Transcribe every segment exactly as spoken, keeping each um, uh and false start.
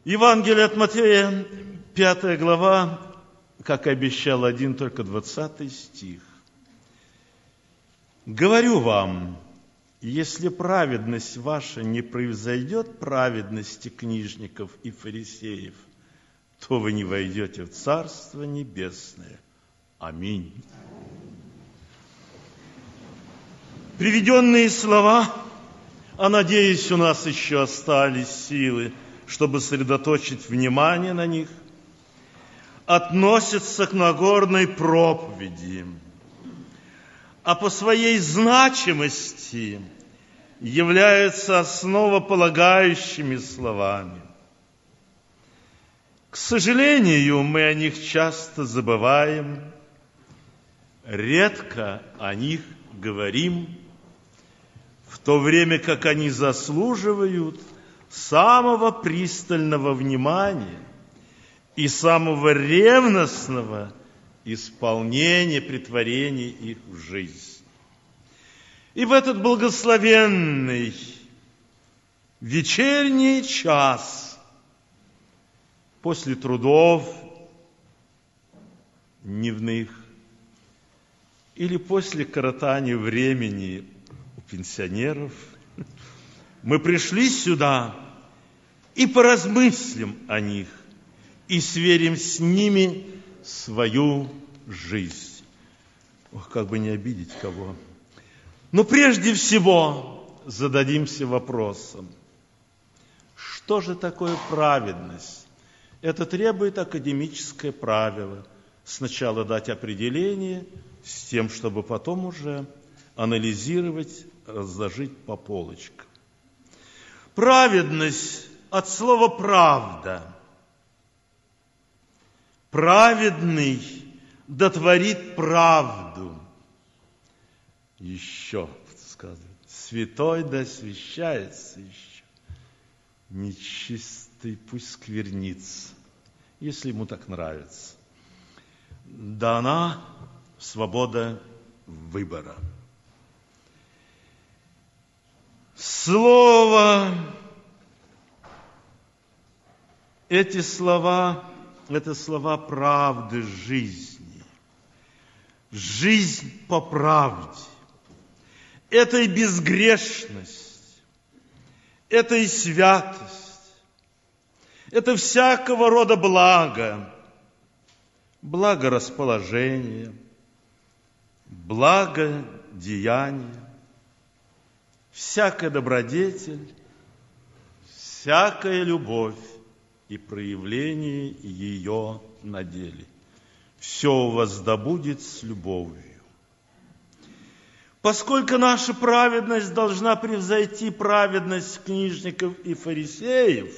Евангелие от Матфея, пятая глава, как и обещал один, только двадцатый стих. «Говорю вам, если праведность ваша не превзойдет праведности книжников и фарисеев, то вы не войдете в Царство Небесное. Аминь». Приведенные слова, а надеюсь, у нас еще остались силы, чтобы сосредоточить внимание на них, относятся к Нагорной проповеди, а по своей значимости являются основополагающими словами. К сожалению, мы о них часто забываем, редко о них говорим, в то время как они заслуживают самого пристального внимания и самого ревностного исполнения, претворения их в жизнь. И в этот благословенный вечерний час после трудов дневных или после коротания времени у пенсионеров мы пришли сюда и поразмыслим о них, и сверим с ними свою жизнь. Ох, как бы не обидеть кого. Но прежде всего зададимся вопросом, что же такое праведность? Это требует академическое правило. Сначала дать определение с тем, чтобы потом уже анализировать, разложить по полочкам. Праведность от слова «правда». Праведный дотворит правду. Еще сказано, святой да освящается еще. Нечистый пусть сквернится, если ему так нравится. Дана свобода выбора. Слово, эти слова, это слова правды жизни. Жизнь по правде. Это и безгрешность, это и святость, это всякого рода благо, благорасположение, благодеяние, всякая добродетель, всякая любовь и проявление ее на деле. Все у вас да будет с любовью. Поскольку наша праведность должна превзойти праведность книжников и фарисеев,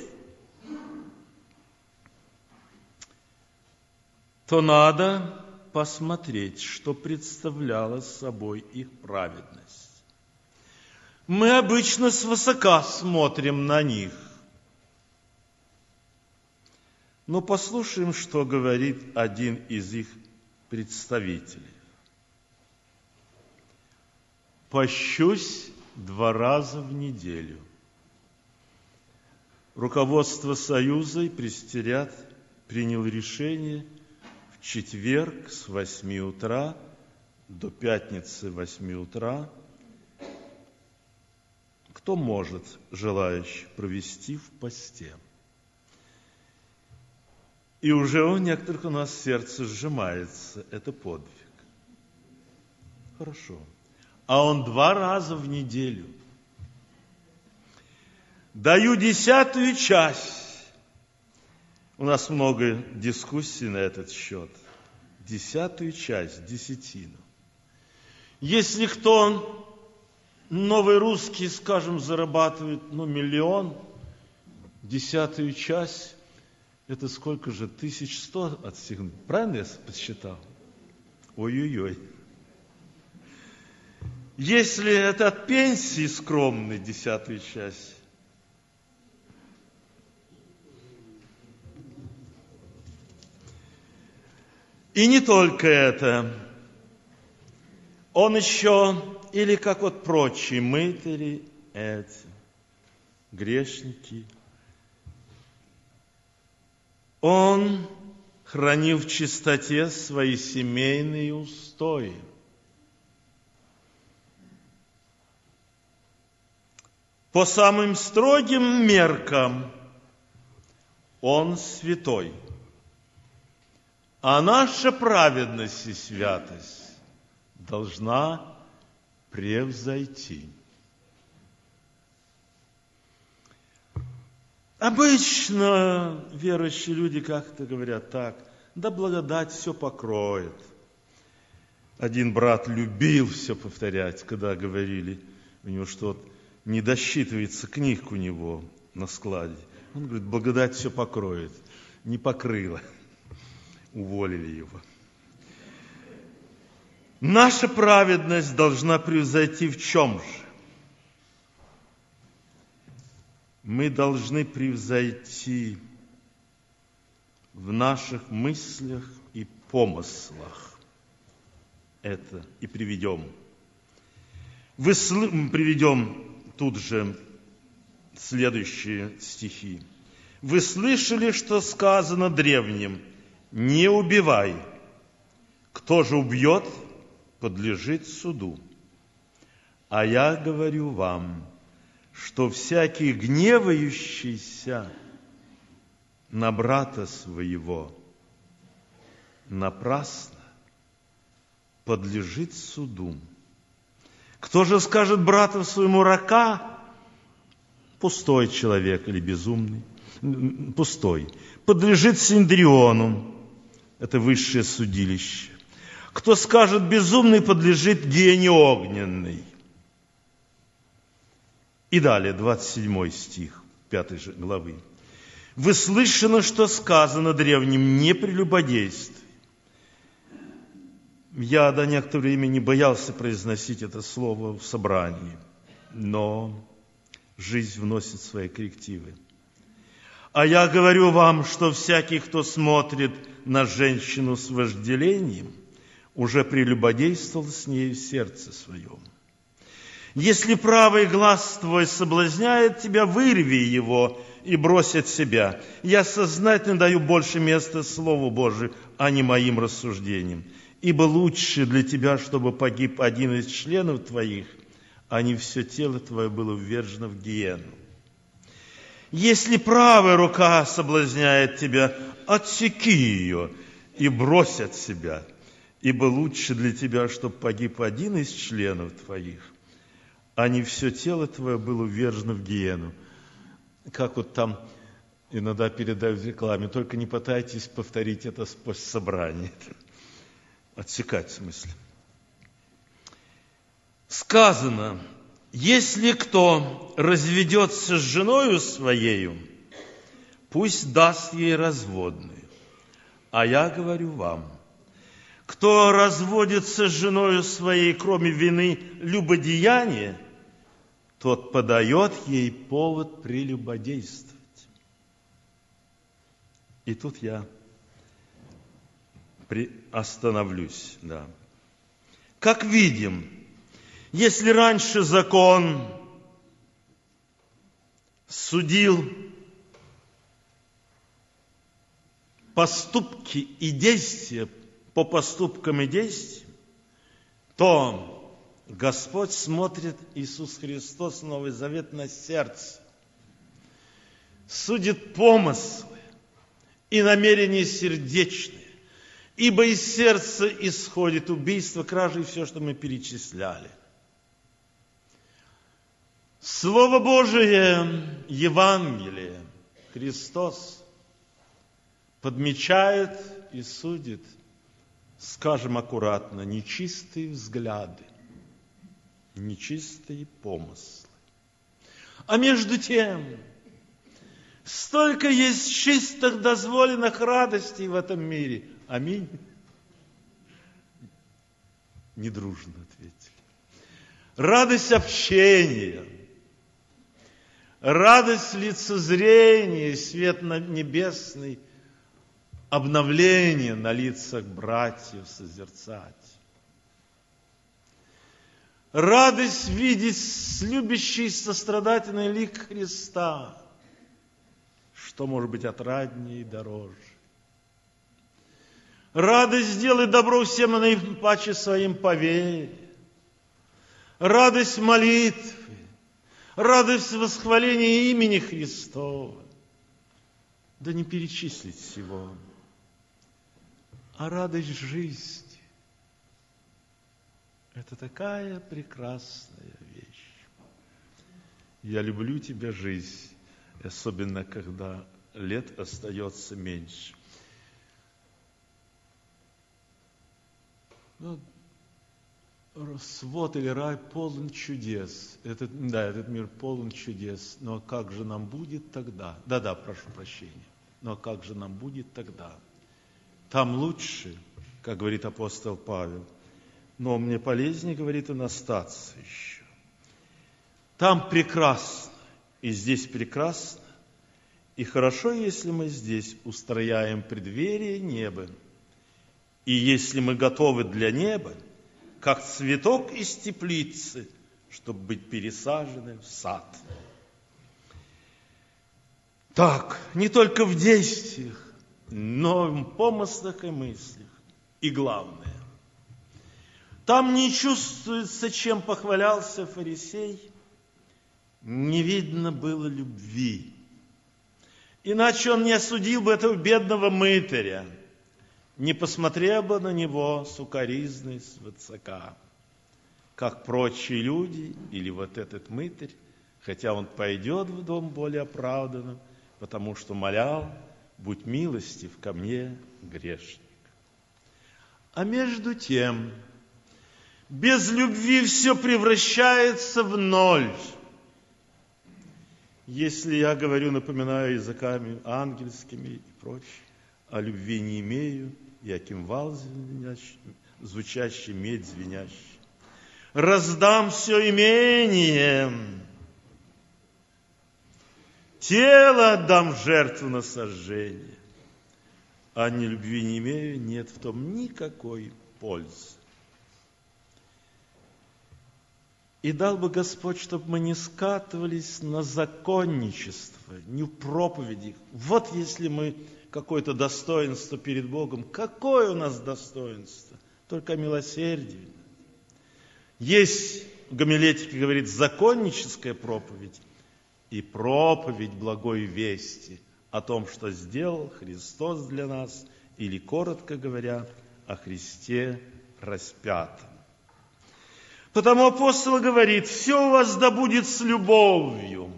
то надо посмотреть, что представляла собой их праведность. Мы обычно свысока смотрим на них. Но послушаем, что говорит один из их представителей. «Пощусь два раза в неделю». Руководство Союза и пресвитериат принял решение в четверг с восьми утра до пятницы восьми утра. Кто может, желающий, провести в посте? И уже у некоторых у нас сердце сжимается. Это подвиг. Хорошо. А он два раза в неделю. Даю десятую часть. У нас много дискуссий на этот счет. Десятую часть, десятину. Если кто новый русский, скажем, зарабатывает, ну, миллион, десятую часть, это сколько же? Тысяч сто отстегнуть. Правильно я подсчитал? Ой-ой-ой. Если это от пенсии скромной, десятую часть, и не только это, он еще, или как вот прочие мытари, эти, грешники, Он хранил в чистоте свои семейные устои. По самым строгим меркам он святой. А наша праведность и святость должна превзойти. Обычно верующие люди как-то говорят так: да благодать все покроет. Один брат любил все повторять, когда говорили у него, что не досчитывается книг у него на складе. Он говорит: благодать все покроет. Не покрыла. Уволили его. Наша праведность должна превзойти в чем же? Мы должны превзойти в наших мыслях и помыслах. Это и приведем. Вы сл... Приведем тут же следующие стихи. Вы слышали, что сказано древним: не убивай. Кто же убьет, подлежит суду. А я говорю вам, что всякий гневающийся на брата своего напрасно подлежит суду. Кто же скажет брату своему рака, пустой человек или безумный, пустой, подлежит Синдриону, это высшее судилище. Кто скажет безумный, подлежит гиене огненной. И далее, двадцать седьмой стих пятой же главы. Вы слышали, что сказано древним: не прелюбодействуй. Я до некоторого времени боялся произносить это слово в собрании, но жизнь вносит свои коррективы. А я говорю вам, что всякий, кто смотрит на женщину с вожделением, уже прелюбодействовал с ней в сердце своем. Если правый глаз твой соблазняет тебя, вырви его и брось от себя. Я сознательно даю больше места Слову Божию, а не моим рассуждениям. Ибо лучше для тебя, чтобы погиб один из членов твоих, а не все тело твое было ввержено в гиену. Если правая рука соблазняет тебя, отсеки ее и брось от себя. Ибо лучше для тебя, чтобы погиб один из членов твоих, а не все тело твое было ввержено в гиену. Как вот там иногда передают в рекламе, только не пытайтесь повторить это после собрания. Отсекать в смысле. Сказано: если кто разведется с женою своею, пусть даст ей разводную. А я говорю вам, кто разводится с женою своей, кроме вины любодеяния, тот подает ей повод прелюбодействовать. И тут я остановлюсь. Да. Как видим, если раньше закон судил поступки и действия по поступкам и действиям, то Господь смотрит, Иисус Христос, Новый Завет, на сердце, судит помыслы и намерения сердечные, ибо из сердца исходит убийство, кража и все, что мы перечисляли. Слово Божие, Евангелие, Христос подмечает и судит, скажем аккуратно, нечистые взгляды, нечистые помыслы. А между тем, столько есть чистых, дозволенных радостей в этом мире. Аминь. Недружно ответили. Радость общения, радость лицезрения, свет небесный, обновление на лицах братьев созерцать. Радость видеть любящий сострадательный лик Христа. Что может быть отраднее и дороже? Радость сделать добро всем, а наипаче своим по вере. Радость молитвы, радость восхваления имени Христова. Да не перечислить всего. А радость жизни – это такая прекрасная вещь. Я люблю тебя, жизнь, особенно когда лет остается меньше. Ну, свод или рай полон чудес. Этот, да, этот мир полон чудес. Но как же нам будет тогда? Да-да, прошу прощения. Но как же нам будет тогда? Там лучше, как говорит апостол Павел. Но мне полезнее, говорит он, остаться еще. Там прекрасно, и здесь прекрасно. И хорошо, если мы здесь устрояем преддверие неба. И если мы готовы для неба, как цветок из теплицы, чтобы быть пересажены в сад. Так, не только в действиях, но в помыслах и мыслях. И главное, там не чувствуется, чем похвалялся фарисей, не видно было любви. Иначе он не осудил бы этого бедного мытаря, не посмотрел бы на него сукоризной свысока, как прочие люди, или вот этот мытарь, хотя он пойдет в дом более оправданным, потому что молял: будь милостив ко мне, грешник. А между тем, без любви все превращается в ноль. Если я говорю, напоминаю языками ангельскими и прочее, а любви не имею, я кимвал звучащий, медь звенящий. Раздам все имение, тело отдам в жертву на сожжение, а ни любви не имею, нет в том никакой пользы. И дал бы Господь, чтобы мы не скатывались на законничество, не в проповеди. Вот если мы какое-то достоинство перед Богом, какое у нас достоинство? Только милосердие. Есть, в гомилетике говорит, законническая проповедь и проповедь благой вести о том, что сделал Христос для нас, или, коротко говоря, о Христе распятом. Потому апостол говорит: все у вас да будет с любовью.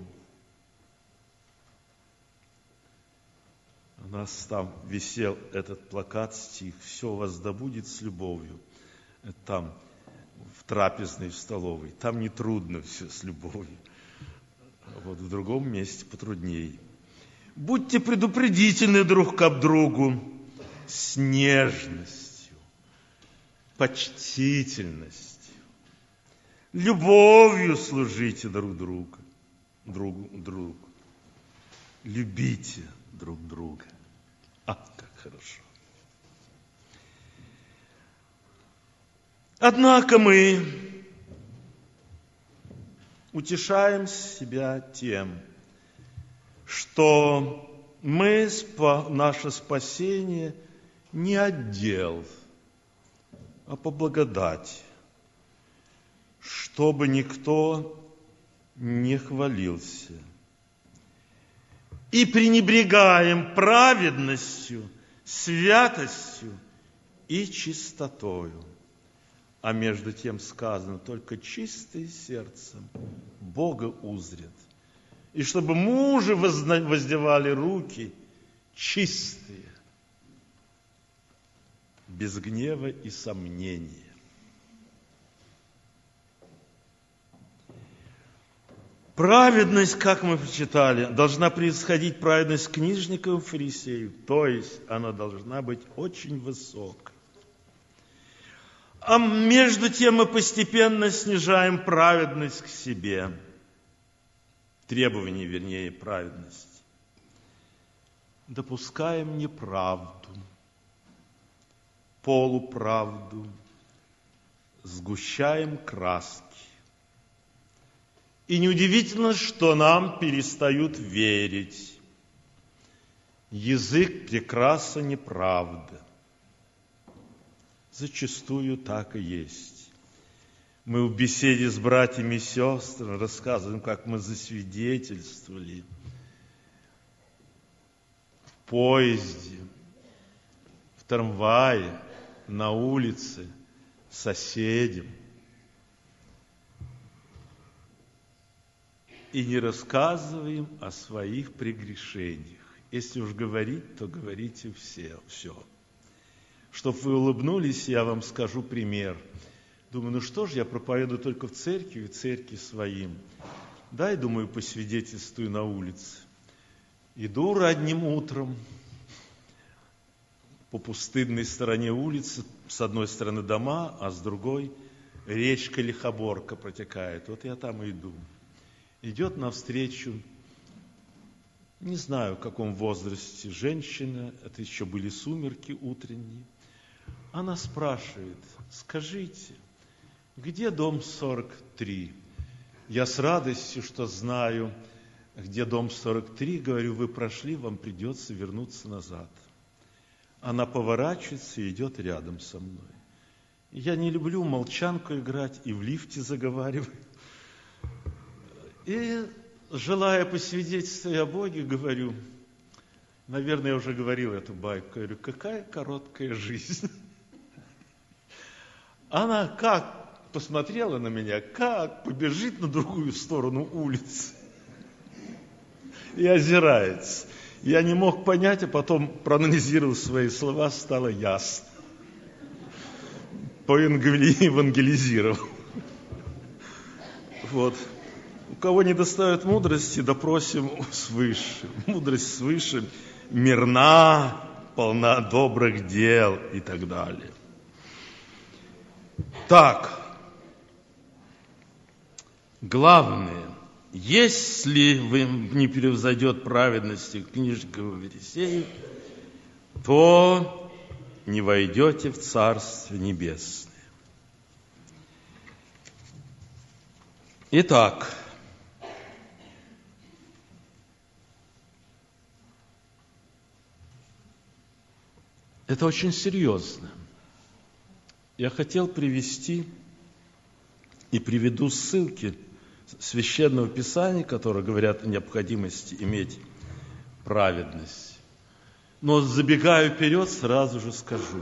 У нас там висел этот плакат, стих: все у вас да будет с любовью. Это там, в трапезной, в столовой. Там не трудно все с любовью. А вот в другом месте потруднее. Будьте предупредительны друг к другу с нежностью, почтительностью, любовью служите друг другу, друг другу. Любите друг друга. А, как хорошо. Однако мы утешаем себя тем, что мы, наше спасение не от дел, а по благодати, чтобы никто не хвалился. И пренебрегаем праведностью, святостью и чистотою. А между тем сказано: только чистые сердцем Бога узрят. И чтобы мужи воздевали руки чистые, без гнева и сомнения. Праведность, как мы прочитали, должна происходить праведность книжников и фарисеев, то есть она должна быть очень высокой. А между тем мы постепенно снижаем праведность к себе, требование, вернее, праведности. Допускаем неправду, полуправду, сгущаем краски. И неудивительно, что нам перестают верить. Язык прекраса неправда. Зачастую так и есть. Мы в беседе с братьями и сестрами рассказываем, как мы засвидетельствовали в поезде, в трамвае, на улице, соседям. И не рассказываем о своих прегрешениях. Если уж говорить, то говорите все, все. Чтоб вы улыбнулись, я вам скажу пример. Думаю, ну что ж, я проповедую только в церкви, в церкви своим. Дай, думаю, посвидетельствую на улице. Иду ранним утром по пустынной стороне улицы, с одной стороны дома, а с другой речка Лихоборка протекает. Вот я там и иду. Идет навстречу, не знаю, в каком возрасте женщина, это еще были сумерки утренние. Она спрашивает: скажите, где дом сорок три? Я с радостью, что знаю, где дом сорок три, говорю, вы прошли, вам придется вернуться назад. Она поворачивается и идет рядом со мной. Я не люблю молчанку играть и в лифте заговариваю. И, желая посвидетельствовать о Боге, говорю, наверное, я уже говорил эту байку, говорю, какая короткая жизнь. Она как посмотрела на меня, как побежит на другую сторону улицы и озирается. Я не мог понять, а потом, проанализировал свои слова, стало ясно. Поевангелизировал. Вот. У кого не достает мудрости, допросим свыше. Мудрость свыше мирна, полна добрых дел и так далее. Так, главное, если вы не превзойдет праведности книжников и фарисеев, то не войдете в Царствие Небесное. Итак, это очень серьезно. Я хотел привести и приведу ссылки Священного Писания, которые говорят о необходимости иметь праведность. Но забегая вперед, сразу же скажу.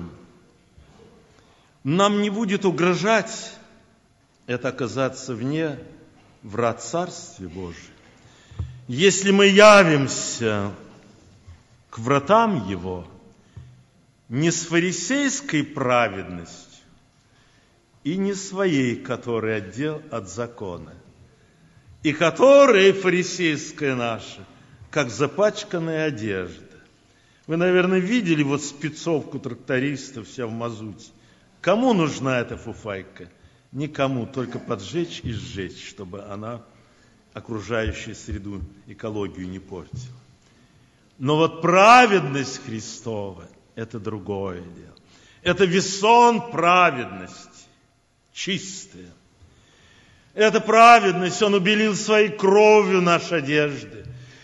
Нам не будет угрожать это оказаться вне врат Царствия Божия. Если мы явимся к вратам Его не с фарисейской праведностью и не своей, которая отдел от закона, и которая фарисейская наша, как запачканная одежда. Вы, наверное, видели вот спецовку трактористов вся в мазуте. Кому нужна эта фуфайка? Никому, только поджечь и сжечь, чтобы она окружающую среду, экологию не портила. Но вот праведность Христова – это другое дело. Это весон праведности, чистая. Это праведность, Он убелил своей кровью наши одежды.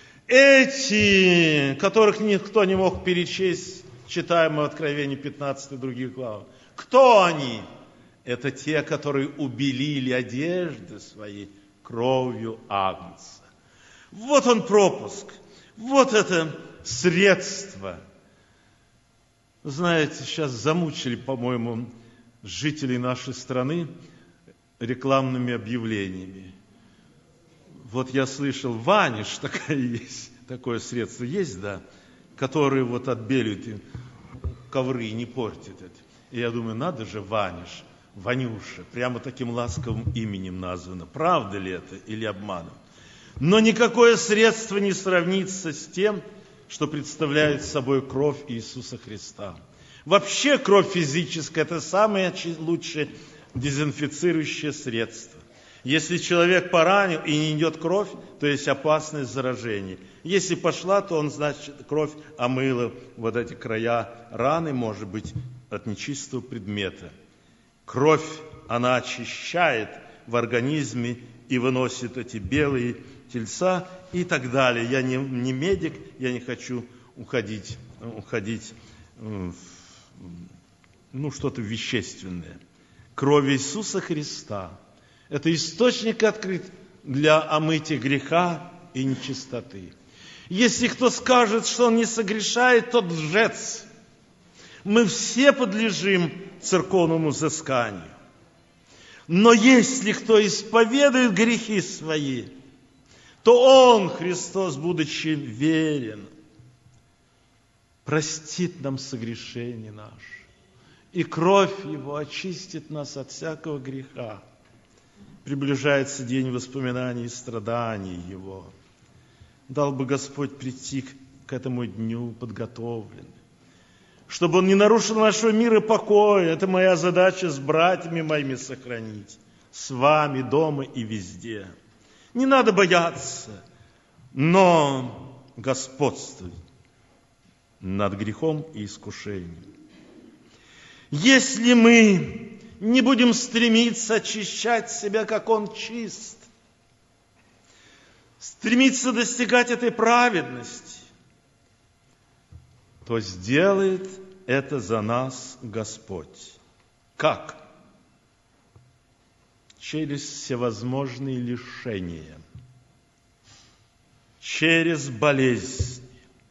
Эти, которых никто не мог перечесть, читаем в Откровении пятнадцатой и других главах. Кто они? Это те, которые убелили одежды своей кровью Агнца. Вот он пропуск. Вот это средство. Знаете, сейчас замучили, по-моему, жителей нашей страны рекламными объявлениями. Вот я слышал, ваниш такая есть, такое средство есть, да, которые вот отбеливают ковры и не портят это. И я думаю, надо же, ваниш, Ванюша, прямо таким ласковым именем названо. Правда ли это или обманом? Но никакое средство не сравнится с тем, что представляет собой кровь Иисуса Христа. Вообще кровь физическая – это самое лучшее дезинфицирующее средство. Если человек поранил и не идет кровь, то есть опасность заражения. Если пошла, то он, значит, кровь омыла вот эти края раны, может быть, от нечистого предмета. Кровь, она очищает в организме и выносит эти белые тельца и так далее. Я не, не медик, я не хочу уходить, уходить в ну, что-то вещественное. Кровь Иисуса Христа – это источник открыт для омытия греха и нечистоты. Если кто скажет, что он не согрешает, тот лжец. Мы все подлежим церковному взысканию. Но если кто исповедует грехи свои, то Он, Христос, будучи верен, простит нам согрешения наши, и кровь Его очистит нас от всякого греха. Приближается день воспоминаний и страданий Его. Дал бы Господь прийти к этому дню подготовленным, чтобы Он не нарушил нашего мира и покоя. Это моя задача с братьями моими сохранить, с вами дома и везде. Не надо бояться, но господствуй над грехом и искушением. Если мы не будем стремиться очищать себя, как Он чист, стремиться достигать этой праведности, то сделает это за нас Господь. Как? Через всевозможные лишения, через болезни,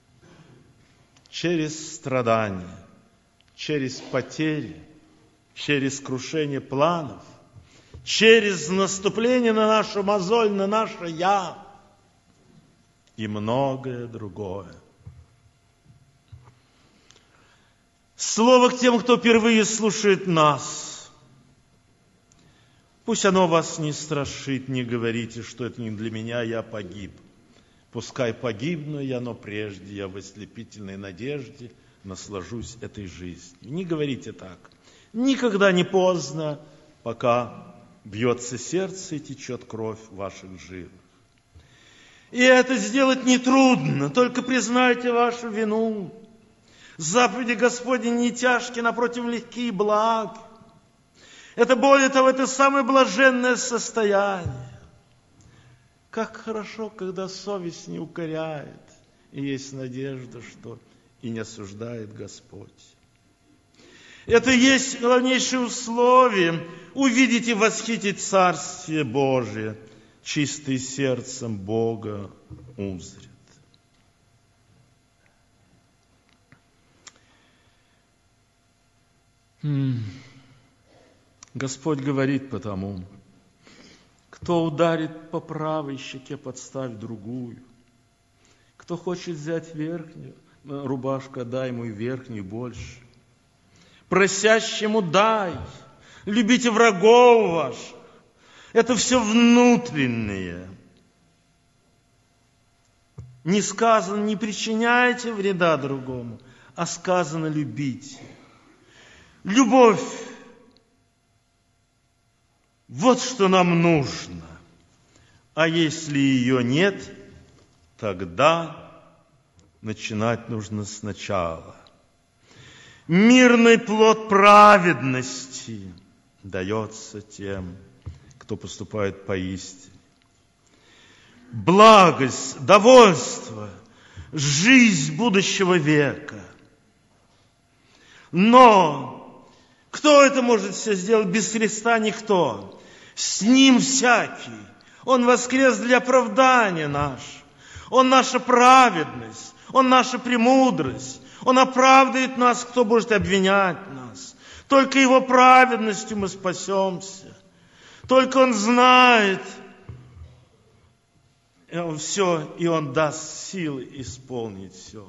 через страдания, через потери, через крушение планов, через наступление на нашу мозоль, на наше «я» и многое другое. Слово к тем, кто впервые слушает нас. Пусть оно вас не страшит, не говорите, что это не для меня, я погиб. Пускай погибну я, но прежде я в ослепительной надежде наслажусь этой жизнью. Не говорите так. Никогда не поздно, пока бьется сердце и течет кровь в ваших жилах. И это сделать нетрудно, только признайте вашу вину. Заповеди Господни не тяжкие, напротив, легкие и благи. Это, более того, это самое блаженное состояние. Как хорошо, когда совесть не укоряет, и есть надежда, что и не осуждает Господь. Это и есть главнейшее условие увидеть и восхитить Царствие Божие, чистый сердцем Бога узрит. Господь говорит потому: кто ударит по правой щеке, подставь другую. Кто хочет взять верхнюю рубашку, дай ему и верхнюю больше. Просящему дай, любите врагов ваших. Это все внутреннее. Не сказано, не причиняйте вреда другому, а сказано, любите. Любовь. Вот что нам нужно. А если ее нет, тогда начинать нужно сначала. Мирный плод праведности дается тем, кто поступает поистине. Благость, довольство, жизнь будущего века. Но кто это может все сделать без Христа? Никто. С Ним всякий. Он воскрес для оправдания нашего. Он наша праведность. Он наша премудрость. Он оправдывает нас, кто будет обвинять нас. Только Его праведностью мы спасемся. Только Он знает и Он все, и Он даст силы исполнить все.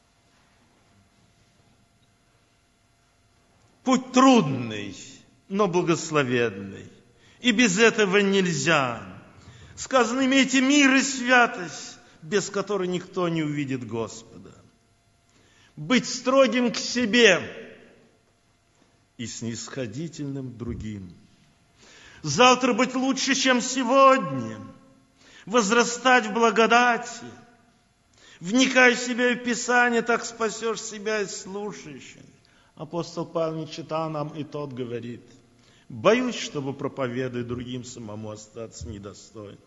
Путь трудный, но благословенный. И без этого нельзя. Сказано, имейте мир и святость, без которой никто не увидит Господа. Быть строгим к себе и снисходительным к другим. Завтра быть лучше, чем сегодня. Возрастать в благодати. Вникай в себя и в Писание, так спасешь себя и слушающих. Апостол Павел, не читал нам, и тот говорит: боюсь, чтобы проповедуя другим, самому остаться недостойным.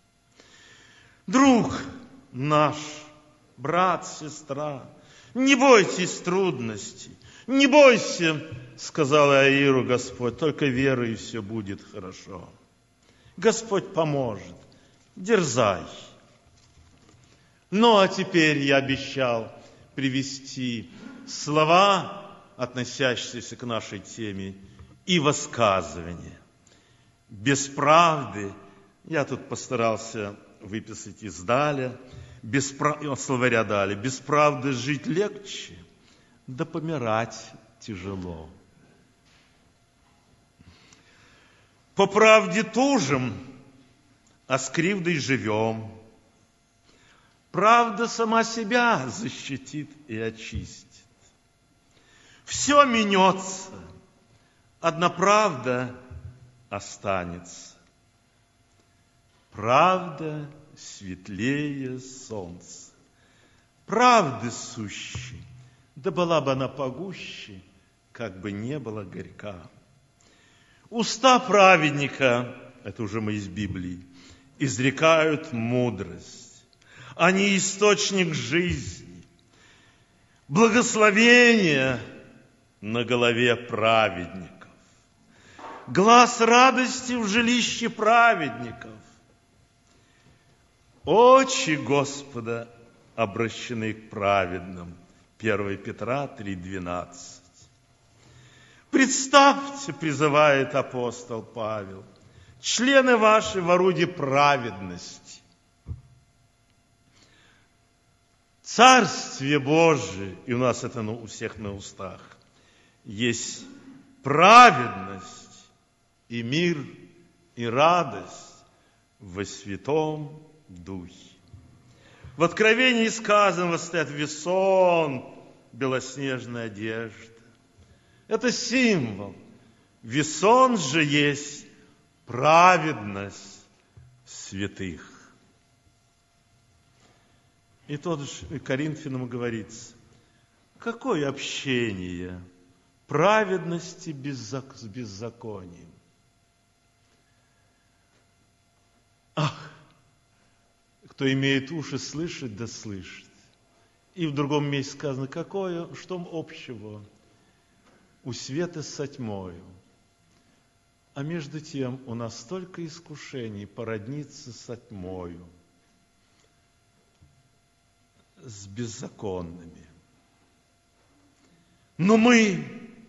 Друг наш, брат, сестра, не бойтесь трудностей, не бойся сказал Иаиру Господь, только веруй, и все будет хорошо. Господь поможет, дерзай. Ну, а теперь я обещал привести слова, относящиеся к нашей теме, и высказывания. Без правды, я тут постарался выписать из Даля, без прав... словаря Даля, без правды жить легче, да помирать тяжело. По правде тужим, а с кривдой живем. Правда сама себя защитит и очистит. Все минется, одна правда останется. Правда светлее солнца. Правды сущей, да была бы она погуще, как бы не была горька. Уста праведника, это уже мы из Библии, изрекают мудрость. Они источник жизни. Благословение на голове праведников. Глас радости в жилище праведников. Очи Господа обращены к праведным. первое Петра три двенадцать. Представьте, призывает апостол Павел, члены ваши в орудии праведности. Царствие Божие, и у нас это у всех на устах, есть праведность и мир, и радость во Святом Духе. В Откровении сказано, стоят весон, белоснежная одежда. Это символ. Весон же есть праведность святых. И тот же Коринфянам говорится, какое общение праведности с беззаконием. Ах, кто имеет уши слышать, да слышит. И в другом месте сказано, какое, что общего у света со тьмою. А между тем у нас столько искушений породниться со тьмою, с беззаконными. Но мы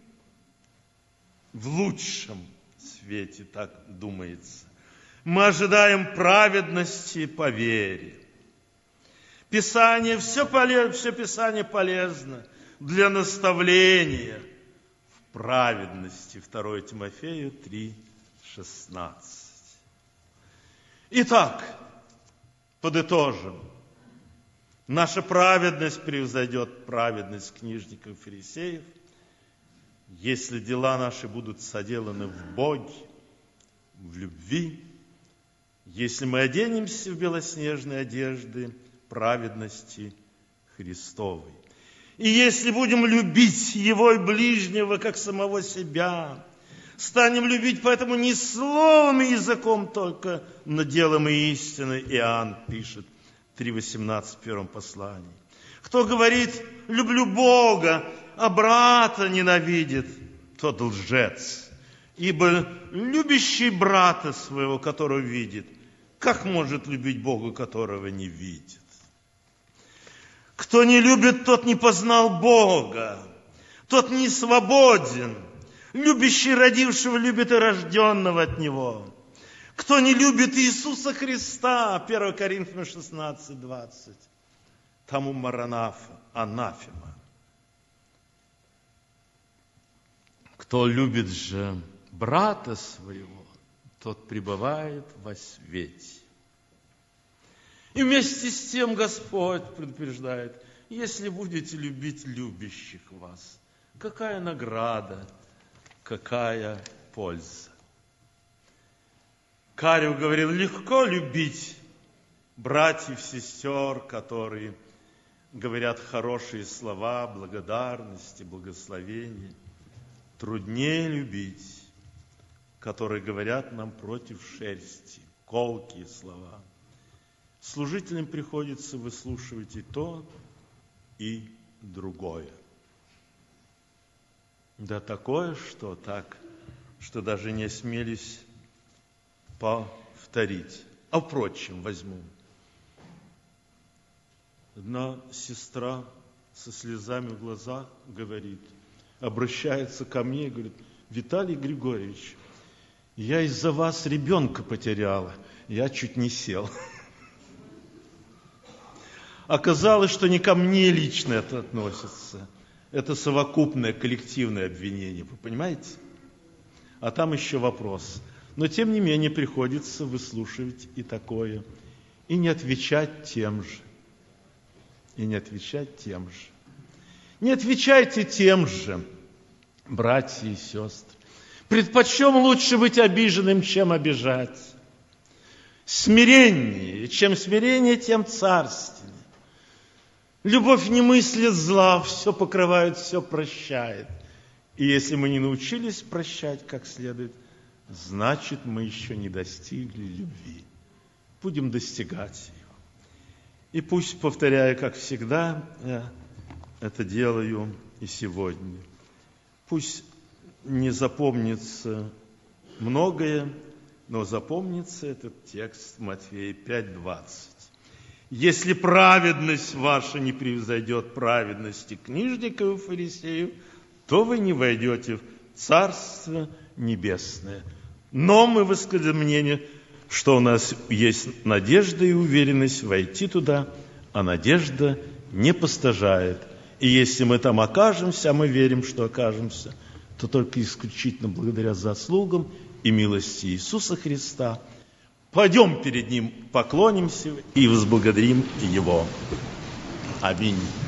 в лучшем свете, так думается. Мы ожидаем праведности по вере. Писание, все, полез, все Писание полезно для наставления в праведности. второе Тимофею три шестнадцать. Итак, подытожим. Наша праведность превзойдет праведность книжников и фарисеев, если дела наши будут соделаны в Боге, в любви, если мы оденемся в белоснежные одежды праведности Христовой. И если будем любить Его и ближнего, как самого себя, станем любить поэтому не словом и языком только, но делом и истиной, Иоанн пишет, три восемнадцать в первом послании. Кто говорит, люблю Бога, а брата ненавидит, тот лжец. Ибо любящий брата своего, которого видит, как может любить Бога, которого не видит? Кто не любит, тот не познал Бога, тот не свободен. Любящий родившего любит и рожденного от Него. Кто не любит Иисуса Христа, первое Коринфянам шестнадцать двадцать, тому маранафа, анафема. Кто любит же брата своего, тот пребывает во свете. И вместе с тем Господь предупреждает, если будете любить любящих вас, какая награда, какая польза. Карио говорил, легко любить братьев, сестер, которые говорят хорошие слова, благодарности, благословения. Труднее любить, которые говорят нам против шерсти, колкие слова. Служителям приходится выслушивать и то, и другое. Да такое, что так, что даже не осмелись повторить. А впрочем, возьму. Одна сестра со слезами в глазах говорит, обращается ко мне и говорит: Виталий Григорьевич, я из-за вас ребенка потеряла, я чуть не сел. Оказалось, что не ко мне лично это относится. Это совокупное, коллективное обвинение, вы понимаете? А там еще вопрос. Но, тем не менее, приходится выслушивать и такое, и не отвечать тем же. И не отвечать тем же. Не отвечайте тем же, братья и сестры. Предпочем лучше быть обиженным, чем обижать. Смирение, чем смирение, тем царственнее. Любовь не мыслит зла, все покрывает, все прощает. И если мы не научились прощать как следует, значит, мы еще не достигли любви. Будем достигать ее. И пусть, повторяю, как всегда, я это делаю и сегодня. Пусть не запомнится многое, но запомнится этот текст Матфея пять двадцать. Если праведность ваша не превзойдет праведности книжников и фарисеев, то вы не войдете в Царство Небесное. Но мы высказали мнение, что у нас есть надежда и уверенность войти туда, а надежда не постыжает. И если мы там окажемся, а мы верим, что окажемся, то только исключительно благодаря заслугам и милости Иисуса Христа. Пойдем перед Ним, поклонимся и возблагодарим Его. Аминь.